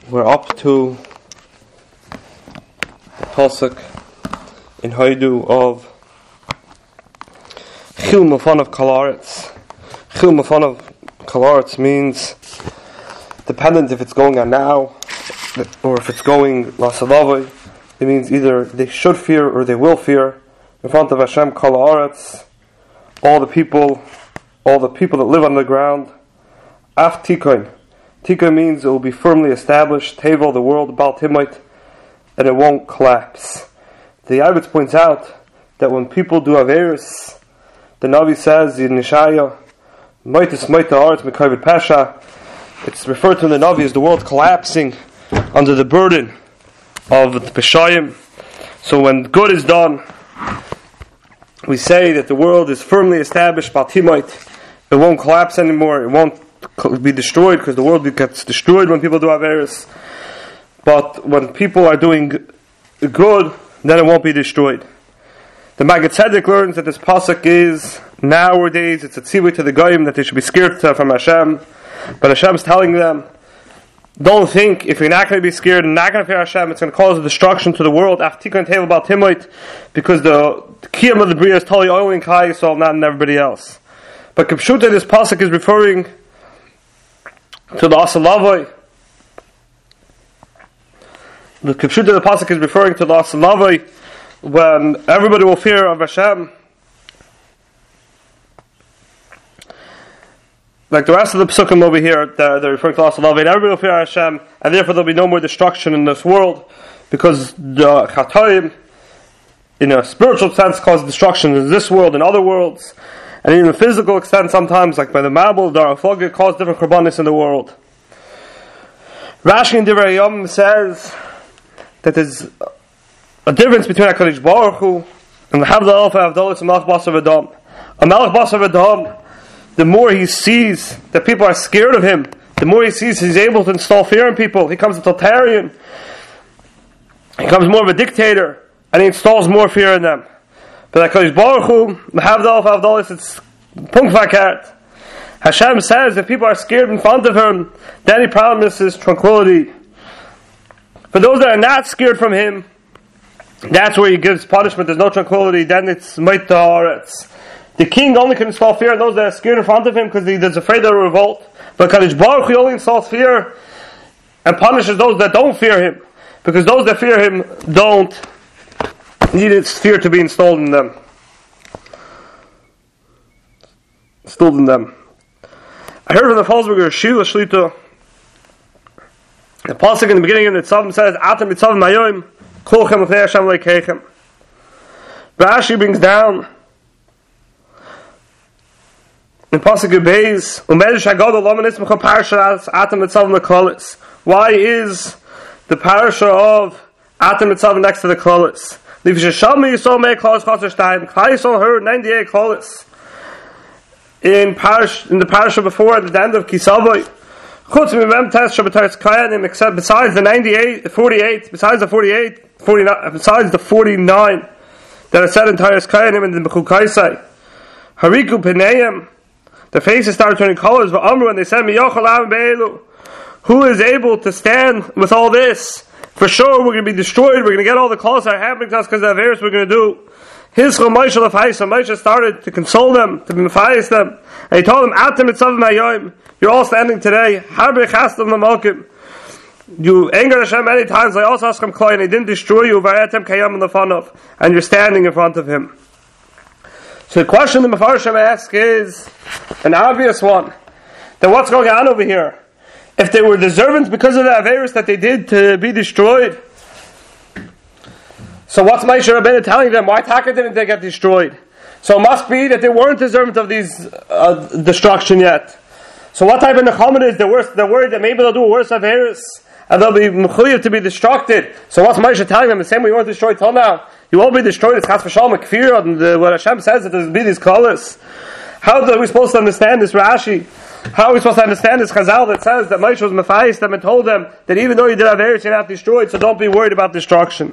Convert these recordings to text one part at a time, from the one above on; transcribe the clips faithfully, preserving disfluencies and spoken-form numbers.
We're up to the pasuk in Haidu of Chil Mafon of Kalaretz. Chil Mafon of Kalaretz means dependent if it's going on now or if it's going Lasalavai. It means either they should fear or they will fear in front of Hashem Kalaretz. All the people, all the people that live on the ground. Af Tikoin. Tika means it will be firmly established, Tevel, the world, Bal Timite, and it won't collapse. The Yavitz points out that when people do Averis, the Navi says in Nishaya, Maitis Maita Aretz Mekayvet Pesha, it's referred to in the Navi as the world collapsing under the burden of the Peshayim. So when good is done, we say that the world is firmly established, Bal Timite, it won't collapse anymore, it won't be destroyed, because the world gets destroyed when people do Averis. But when people are doing good, then it won't be destroyed. The Maggid Tzedek learns that this pasuk is nowadays it's a tzivui to the goyim that they should be scared from Hashem. But Hashem's telling them, don't think if you're not going to be scared and not going to fear Hashem, it's going to cause a destruction to the world. Aftikon table about Timoit, because the kiyam of the bria is totally only in Klal Yisrael, not in everybody else. But Kipshuta, this pasuk is referring to the Asalavai. The Kipshuta of the pasuk is referring to the Asalavai, when everybody will fear of Hashem. Like the rest of the psukim over here, they're, they're referring to Asalavai, and everybody will fear Hashem, and therefore there will be no more destruction in this world, because the Chatoim, in a spiritual sense, cause destruction in this world and other worlds. And in a physical extent, sometimes, like by the Mabul, the Arafog, cause different korbanos in the world. Rashi in Divrei Yom says that there's a difference between HaKadosh Baruch Hu and the Havdalah Alpha Havdalah and Melech Basar V'Dam. A Melech Basar V'Dam, the more he sees that people are scared of him, the more he sees he's able to install fear in people. He becomes a totalitarian. He becomes more of a dictator, and he installs more fear in them. But HaKadosh Baruch Hu, the Havdalah Havdalah, it's punkt vakert. Hashem says if people are scared in front of him, then he promises tranquility. For those that are not scared from him, that's where he gives punishment. There's no tranquility. Then it's Maita Aretz. The king only can install fear in those that are scared in front of him because he is afraid of a revolt. But HaKadosh Baruch Hu only installs fear and punishes those that don't fear him, because those that fear him don't need its fear to be installed in them. Installed in them. I heard from the Falsburger Shila Shlita, the pasuk in the beginning of the Tzavim says, Atem mitzavim mayoim, kolchem l'fnei Hashem leikeichem. Rashi brings down, in pasuk Beis, Umedesh HaGadol lo menitzmecha parashas Atem mitzavim lekolis. Why is the parasha of Atem mitzavim next to the kolis? If you show me, you saw me close closer time. Klal Yisrael heard ninety-eight kolis in parish in the parasha before at the end of Kisavai. Chutz mimem test shabbatar kayanim, except besides the ninety-eight, forty-eight, besides the forty-eight, forty-nine, besides the forty-nine that are said in Taras Kayanim and the Bechukaisai. Hariku Peneim, the faces started turning colors. But Amru, and they said, Miyochel Am Be'elu, who is able to stand with all this? For sure, we're going to be destroyed. We're going to get all the calls that are happening to us because of the Averis we're going to do. His Moshe Lefayis, Moshe started to console them, to be Mefayis them. And he told them, Atem mitzavim hayoim, you're all standing today. Harbe chastam l'malkim. You angered Hashem many times. They also asked him Klai, and he didn't destroy you. Vayatem kayam lefanov, and you're standing in front of him. So the question the Mefarshim ask is an obvious one. Then what's going on over here? If they were deserving because of the Averis that they did to be destroyed, so what's Moshe Rabbeinu telling them? Why Taka didn't they get destroyed? So it must be that they weren't deserving of these uh, destruction yet. So what type of Nechama is? They're, worse, they're worried that maybe they'll do a worse Averis and they'll be mechuyev to be destructed. So what's Moshe telling them? The same way you weren't destroyed till now. You won't be destroyed. It's Chas v'Shalom Kfir, and what Hashem says that there's be these colors. How are we supposed to understand this Rashi? How are we supposed to understand this Chazal that says that Moshe was Mefayis them and told them that even though you did have Averis, you're not destroyed, so don't be worried about destruction.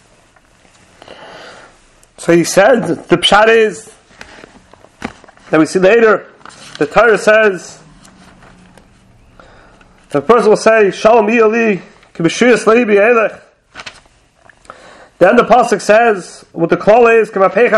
So he said, the pshat is, that we see later, the Torah says, the person will say, Shalom Yali, Then the pasuk says, what the call is,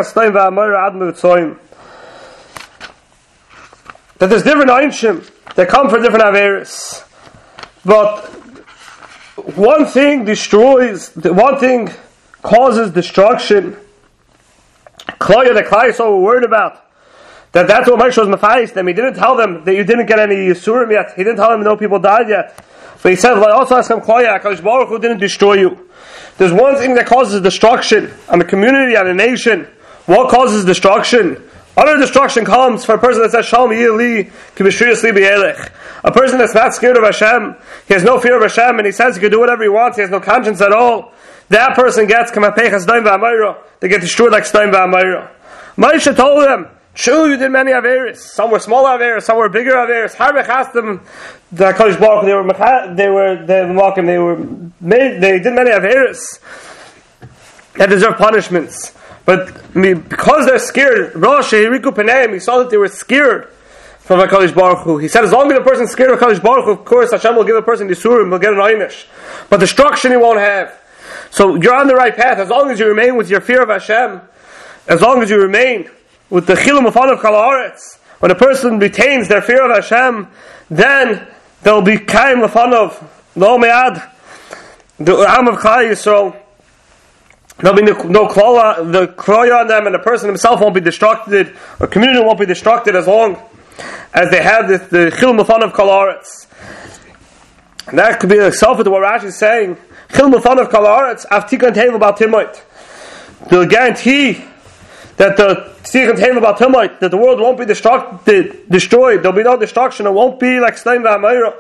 that there's different einshim that come from different averis. But one thing destroys, one thing causes destruction. Kloya, the Klai, so we're worried about. That that's what Moshe was mafayis them. He didn't tell them that you didn't get any Yisurim yet. He didn't tell them no people died yet. But he said, also ask him, Kloya, HaKadosh Baruch Hu didn't destroy you. There's one thing that causes destruction on a community, on a nation. What causes destruction? Other destruction comes for a person that says, Shalom Yili, Kibishrius Li B'Yelech. A person that's not scared of Hashem, he has no fear of Hashem, and he says he can do whatever he wants, he has no conscience at all. That person gets, Kamapechas Daim V'Amayra. They get destroyed like Daim V'Amayra. Moshe told them, true, you did many Averis. Some were smaller Averis, some were bigger Averis. Harbech asked them, the HaKadosh Baruch Hu, they were, they were, they were, they were made, they did many Averis that deserve punishments. But I mean, because they're scared, Rosh Hiriku Paneim, he saw that they were scared from HaKadosh Baruch Hu. He said, as long as the person is scared of HaKadosh Baruch Hu, of course Hashem will give a person Yisurim, will get an Einish. But destruction he won't have. So you're on the right path, as long as you remain with your fear of Hashem, as long as you remain with the Chilum of Kal Haaretz. When a person retains their fear of Hashem, then there will be Kaim Lefanov, Lo Me'ad, the Am of Klal Yisrael. There'll be no kloya, the kloya on them, and the person himself won't be destructed, or community won't be destructed as long as they have this, the Chil Mufan of Kal Haaretz. And that could be a self to what Rashi is saying. Chil Mufan of Kal Haaretz, Avtikan Tev about Timot. They'll guarantee that the Tikkun Tev about Timot, that the world won't be destructed, destroyed. There'll be no destruction. It won't be like Stein V'Amayra.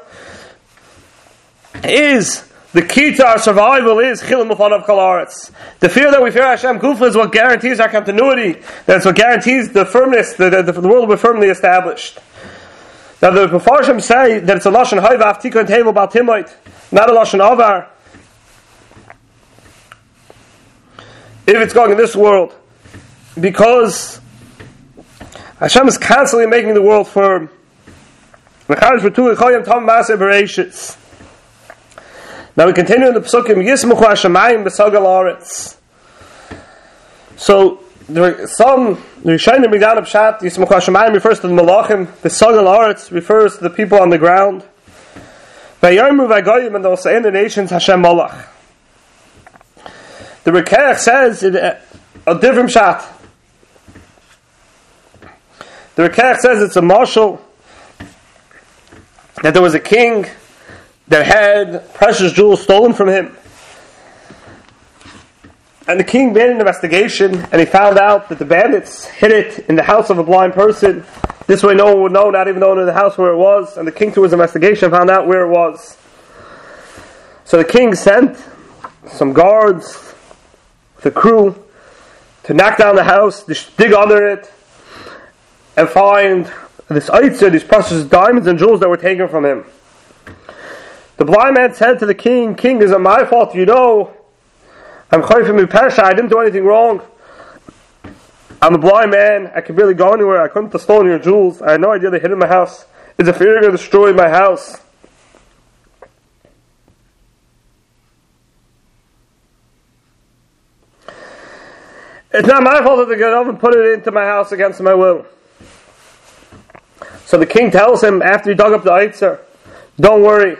Is the key to our survival is Chil Mufan of Kal Haaretz. The fear that we fear Hashem Kufa is what guarantees our continuity. That's what guarantees the firmness, that the, the, the world will be firmly established. Now the Mefarshim say that it's a Lashon Haiva Avtika Tev about Timot, not a Lashon Avar. If it's going in this world, because Hashem is constantly making the world firm. Now we continue in the Pesukim, Yismuchu Hashemayim B'Sagal Haaretz. So, there are some, the Rishonim bring down a pshat, Yismuchu Hashemayim refers to the Malachim, B'Sagal Haaretz refers to the people on the ground. V'yarmu v'agoyim, and they'll say in the nations, Hashem Malach. The Rekech says, in a, a different pshat. The Rekech says it's a marshal, that there was a king that had precious jewels stolen from him. And the king made an investigation, and he found out that the bandits hid it in the house of a blind person. This way no one would know, not even knowing in the house where it was. And the king, through his investigation, found out where it was. So the king sent some guards, the crew, to knock down the house, to dig under it, and find this Eitzer, these precious diamonds and jewels that were taken from him. The blind man said to the king, King, is it my fault? You know, I'm Chayfim Pesha, I didn't do anything wrong. I'm a blind man, I could barely go anywhere, I couldn't have stolen your jewels, I had no idea they hid in my house. Is it fear to destroy my house? It's not my fault that they got over and put it into my house against my will. So the king tells him, after he dug up the Eitzer, don't worry.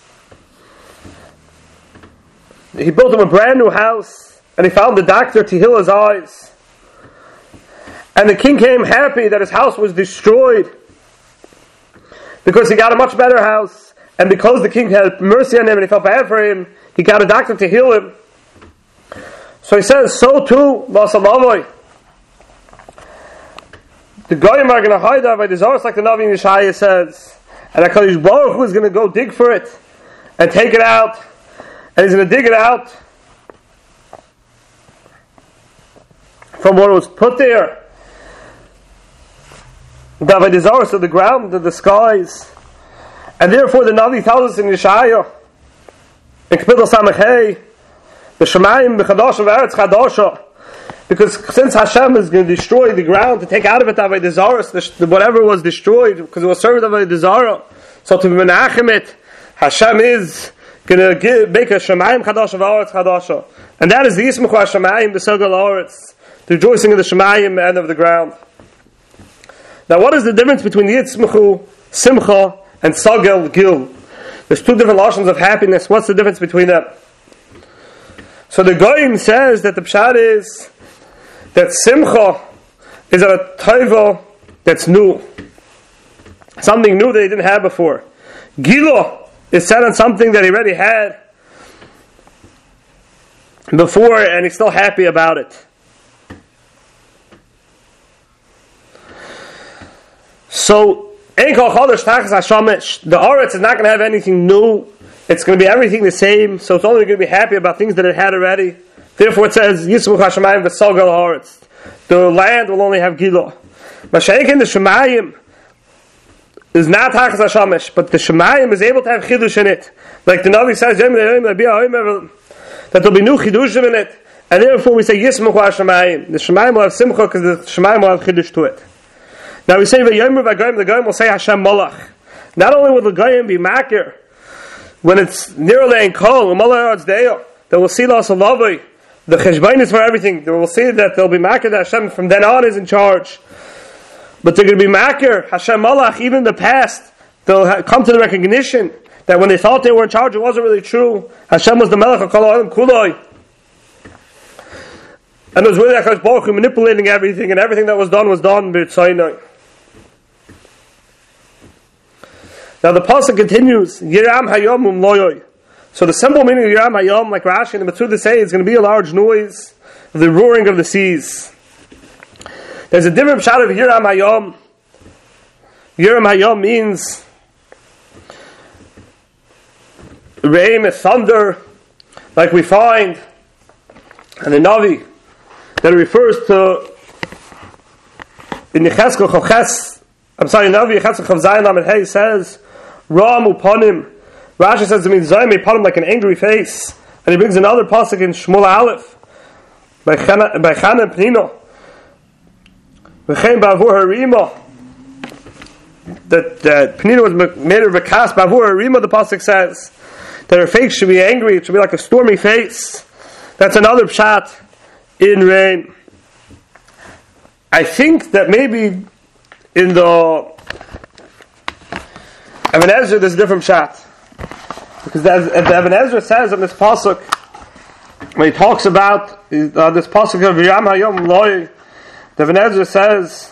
He built him a brand new house, and he found the doctor to heal his eyes. And the king came happy that his house was destroyed, because he got a much better house, and because the king had mercy on him and he felt bad for him, he got a doctor to heal him. So he says, so too, Vasalavoi, the Goyim are going to hide that by desires, like the Navi Yeshaya says, and HaKadosh Baruch Hu is going to go dig for it and take it out, and he's going to dig it out from where it was put there. That by desires of the ground, of the skies, and therefore the Navi tells us in Yeshaya, in Kapitel Samachei, the Shemayim b'Chadasha v'Eretz Chadasha, because since Hashem is going to destroy the ground to take out of it that by desires, whatever was destroyed, because it was served that by desire, so to be menachem it, Hashem is going to make a Shemayim Chadasha v'Aretz Chadasha. And that is the Yismuchu HaShemayim, the Sogel Haaretz, the rejoicing of the Shemayim and of the ground. Now what is the difference between Yitzmuchu, Simcha, and Sogel Gil? There's two different lashons of happiness. What's the difference between them? So the Goyim says that the Pshat is that Simcha is a Taiva that's new. Something new that he didn't have before. Gilo is set on something that he already had before and he's still happy about it. So, the Aretz is not going to have anything new. It's going to be everything the same. So it's only going to be happy about things that it had already. Therefore it says, Yismuch HaShemayim v'Sogel Haaretz. The land will only have Gilo. Mashayin, the Shemayim is not Hachas HaShamesh, but the Shemayim is able to have Chidush in it. Like the Navi says, that there will be new Chidushim in it. And therefore we say, Yismuch HaShemayim. The Shemayim will have Simcha because the Shemayim will have Chidush to it. Now we say, V'yomer v'goyim, the Goyim will say Hashem Malach. Not only will the Goyim be Makir, when it's near the Kol, they will see Las Alavai, the Cheshbain is for everything. They will see that they'll be Makir, that Hashem from then on is in charge. But they're going to be Makir, Hashem Malach, even in the past, they'll ha- come to the recognition that when they thought they were in charge, it wasn't really true. Hashem was the Melech of Kol Ha'olam Kuloi. And it was really HaKadosh Baruch Hu manipulating everything, and everything that was done was done b'Tzaynai. Now the pasuk continues, Yiram Hayom Um Loyoy. So the simple meaning of Yiram Hayom, like Rashi and the Metzudah say, is going to be a large noise, the roaring of the seas. There's a different shot of Yiram Hayom. Yiram Hayom means rain, thunder, like we find in the Navi, that it refers to in Yechezkel Chav Ches. I'm sorry, Navi Yechezkel Chav Zayin Lamed Hey says, Ram upanim. Rashi says it means Zayim upanim, like an angry face. And he brings another pasuk in Shmuel Aleph by Chana and Pnino. V'chein ba'avur harima. That that Pnino was made of a cast ba'avur harima. The pasuk says that her face should be angry. It should be like a stormy face. That's another pshat in rain. I think that maybe in the Ibn Ezra there's a different shot, because the, the Ibn Ezra says in this pasuk, when he talks about uh, this pasuk of Yiram Hayom Loy, the Ibn Ezra says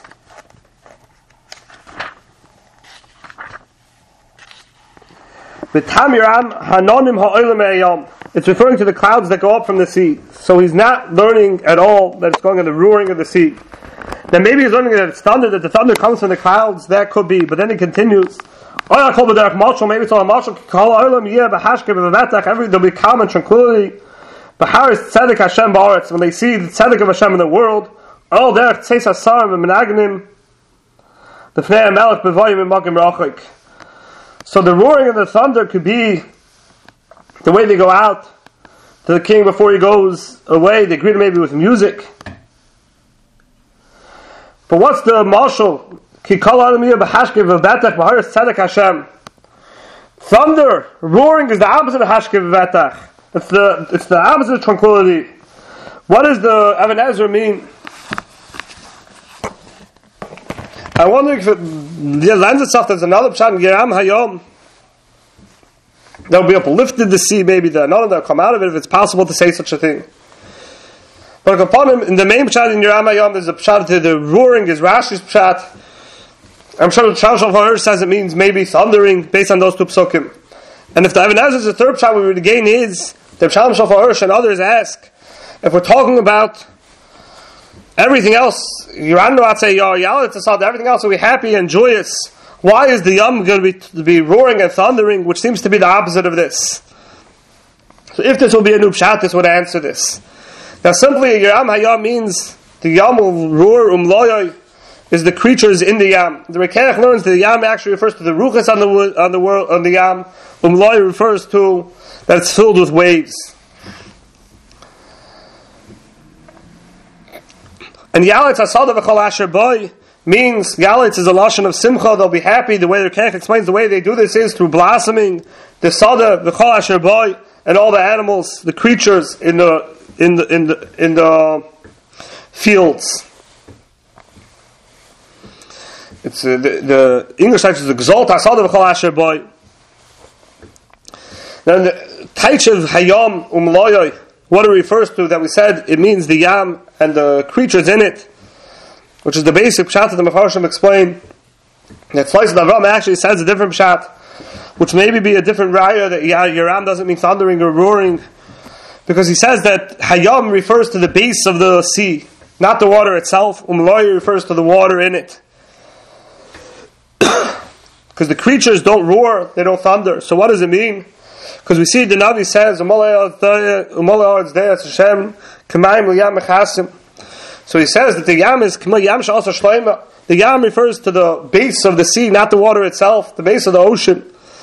V'tam Yiram Hanonim Ha'olam Ha'yom. It's referring to the clouds that go up from the sea. So he's not learning at all that it's going on the roaring of the sea. Then maybe he's learning that it's thunder, that the thunder comes from the clouds. That could be, but then he continues. Maybe it's all a marshal. Every there'll be calm and tranquility. Tzedek Hashem ba'aretz, when they see the tzedek of Hashem in the world. Oh, there tzeis hasar v'menagnim the fnei melech b'voyim imagim rachik. So the roaring of the thunder could be the way they go out to the king before he goes away. They greet him maybe with music. But what's the marshal? Thunder, roaring is the opposite of hashkev v'vetach. It's the it's the opposite of tranquility. What does the Ibn Ezra mean? I wonder if it lends itself. There's another pshat in Yiram Hayom that will be uplifted to see maybe that none of them come out of it, if it's possible to say such a thing. But upon him, in the main pshat in Yiram Hayom, there's a pshat to the roaring is Rashi's pshat. I'm sure the Shal Shofar says it means maybe thundering based on those two psukim. And if the Ibn Ezra is the third pshat we would gain is the Shal Shofar and others ask, if we're talking about everything else, Yirannu say everything else will be happy and joyous. Why is the Yom going to be, to be roaring and thundering, which seems to be the opposite of this? So if this will be a new pshat, this would answer this. Now simply Yiram Hayom means the Yom will roar umloyoy, is the creatures in the Yam. The Rekeach learns that the Yam actually refers to the ruchas on the on the world on the Yam. Umloy refers to that it's filled with waves. And Yaletz Asada v'Chol Asher Boy means Galitz is a lashon of simcha. They'll be happy. The way their Kech explains the way they do this is through blossoming the sada, the chol asher boy, and all the animals, the creatures in the in the in the in the fields. It's uh, the, the English language is exalt asada v'chol asher boy. Then the taich of hayam umloyoi, what it refers to, that we said it means the yam and the creatures in it, which is the basic pshat that the Mefarshim explain. That Slice of Avram actually says a different pshat, which maybe be a different raya, that Yaram doesn't mean thundering or roaring, because he says that hayam refers to the base of the sea, not the water itself. Umloy refers to the water in it. Because the creatures don't roar, they don't thunder. So what does it mean? Because we see the Navi says, so he says that the yam is the yam refers to the base of the sea, not the water itself, the base of the ocean.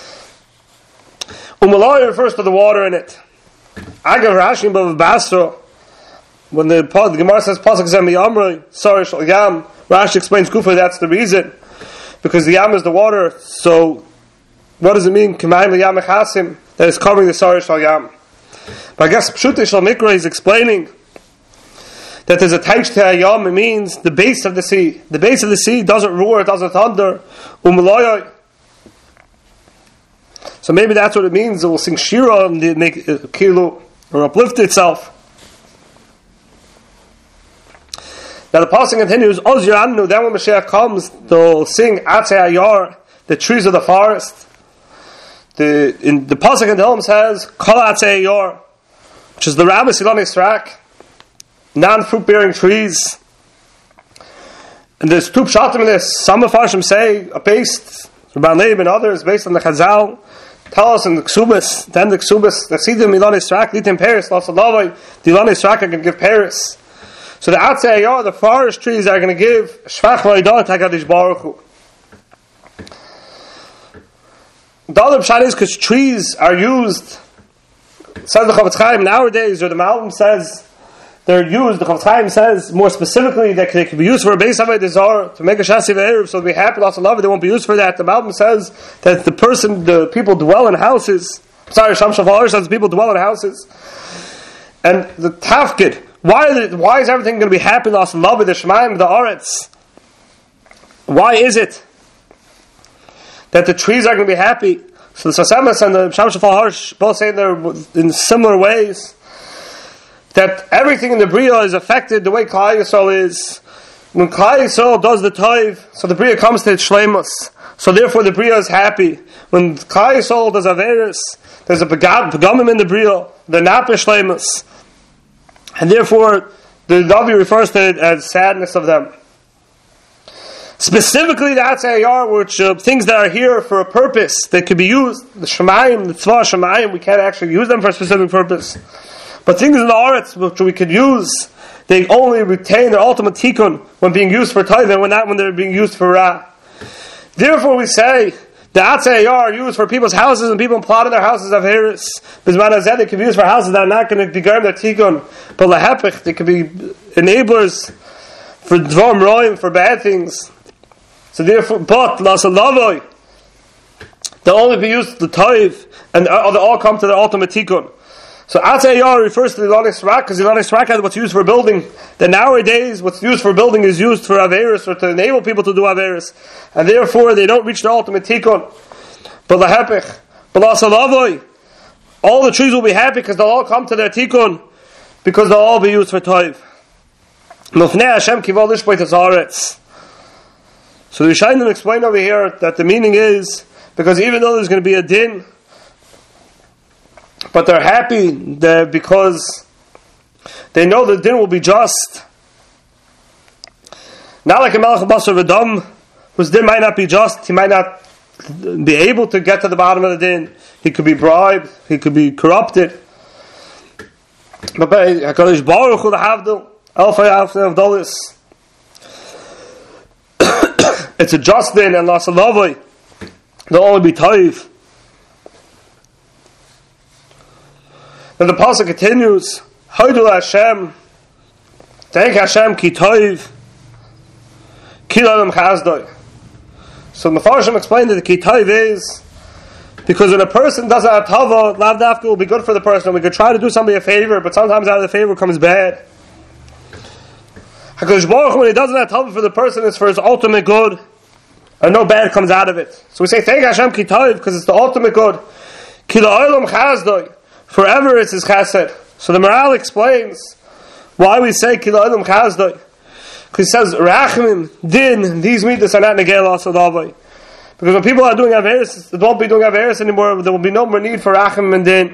Umalaya refers to the water in it. Agav Rashi Bav Basra, when the, the Gemara says Pasuk Zemi Amrei, sorry Shal Yam, Rashi explains Kufa, that's the reason. Because the yam is the water, so what does it mean? K'mayim l'yam mechasim, that is covering the sorry Shal Yam. But I guess Pshutei Shal Mikra is explaining that there's a taich to hayam, it means the base of the sea. The base of the sea doesn't roar, it doesn't thunder. Umaloyoi. So maybe that's what it means. It will sing shira and make uh, kilu or uplift itself. Now the passage continues. Oz Yeranu. Then when Mashiach comes, they'll sing Atzei Ayar, the trees of the forest. The in the passage in the home says Kol Atzei Ayar, which is the Rabbi Silon Yisrak, non-fruit bearing trees. And there's two pshatim in this. Some of Farshim say based Rabban Leib and others based on the Chazal. Tell us in the Ksubas, then the Ksubas, the Sidim Milon Yisrak, Litim Paris, Lasalavai, the Milon Yisrak can give Paris. So the Atzei Ayar, the forest trees, are going to give Shvach V'Aidah HaKadosh Baruch Hu. The other pshat is because trees are used, says the Chavetz Chaim nowadays, or the Malbim says they're used, the Chavetz Chaim says more specifically that they can be used for a Beis Avodah Zarah, to make a Shasi V'Erev, so they'll be happy, lots of love, they won't be used for that. The Malbim says that the person, the people dwell in houses, sorry, Sham Shavar says people dwell in houses, and the Tafkid, Why, are the, why is everything going to be happy? Lost love with the Shemaim, the Aretz. Why is it that the trees are going to be happy? So the Sasemas and the Sham Shafal Harsh both say they're in similar ways that everything in the Bria is affected the way Klal Yisrael is. When Klal Yisrael does the Toiv, so the Bria comes to its Shleimus. So therefore the Bria is happy. When Klal Yisrael does Averis, there's a Pagamim in the Bria, they're not B'Shleimus. And therefore, the Navi refers to it as sadness of them. Specifically, the Atzei Ayar, which uh, things that are here for a purpose, that could be used, the Shemayim, the Tzvah Shemayim, we can't actually use them for a specific purpose. But things in the Aretz, which we could use, they only retain their ultimate tikkun when being used for tithing, when not when they're being used for Ra. Therefore, we say, the Atzei Ayar are used for people's houses, and people plotting their houses of Harris. Bisman Hazeh, they can be used for houses that are not going to be their tikkun. But Lahepich, they can be enablers for Dvom Roim, for bad things. So therefore, but Lasalavoi, they'll only be used to the Toiv, and they all come to their ultimate tikkun. So Atzei Ayar refers to the Ilon Yisrak, because the Ilon Yisrak is what's used for building. Then nowadays, what's used for building is used for Averis, or to enable people to do Averis. And therefore, they don't reach their ultimate tikkun. But Lahepich, but Lasalavoi, all the trees will be happy because they'll all come to their tikkun, because they'll all be used for Toiv. Mufnei Hashem kivol lishbeit haaretz. So the Rishonim explain over here that the meaning is, because even though there's going to be a din, but they're happy that because they know the din will be just. Not like a Melech Basar V'Dam, whose din might not be just, he might not be able to get to the bottom of the din. He could be bribed, he could be corrupted. But by HaKadosh Baruch Hu, the Havdil, Alpha Alpha Avdalis, it's a just din, and Lasalavai, they'll only be Toiv. Then the pasuk continues, Hoidul Hashem, thank Hashem ki Toiv, Kilalim Chazdoi. So the Mefarshim explained that the Kitayv is because when a person does a tava, lav dafka will be good for the person. We could try to do somebody a favor, but sometimes out of the favor comes bad. HaKadosh Baruch Hu, when he does that tava for the person, it's for his ultimate good, and no bad comes out of it. So we say thank Hashem Kitayv because it's the ultimate good. Kilalim Chazdoi. Forever it's his chesed. So the Maral explains why we say Kilalim Chazdoi. Because he says Rachmim, Din, these midas are not Negel Asadavai. Because when people are doing Averis, they won't be doing Averis anymore, there will be no more need for Rachmim and Din.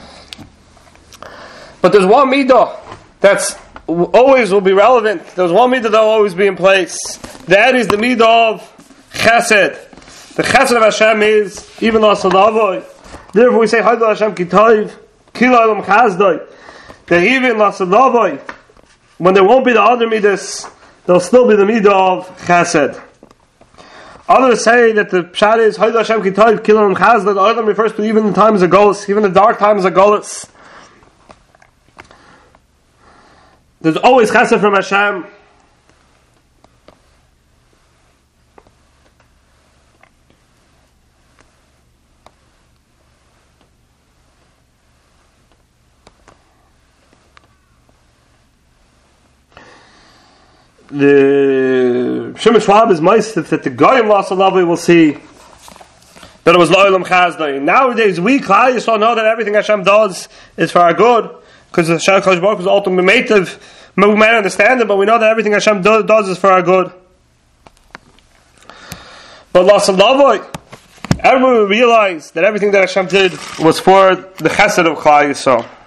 But there's one midah that's always will be relevant. There's one midah that will always be in place. That is the midah of Chesed. The Chesed of Hashem is even Asadavai. Therefore we say Haydel Hashem Kitayv. Kilalim Chazdoi. That even Lasadavai, when there won't be the other midas, there'll still be the midah of Chesed. Others say that the pshat is Haydel Hashem Kitayv Kilalim Chazdoi. The other refers to even the times of Golus, even the dark times of Golus. There's always Chesed from Hashem. The Shimon Schwab is ma'aseh that the Goyim Lasalavi will see that it was Lo'olam Chazdoi. Nowadays, we Klal Yisrael know that everything Hashem does is for our good, because the Hashem Kodesh Baruch Hu is ultimate mative. We may understand it, but we know that everything Hashem do, does is for our good. But Lasalavi, everyone will realize that everything that Hashem did was for the Chesed of Klal Yisrael.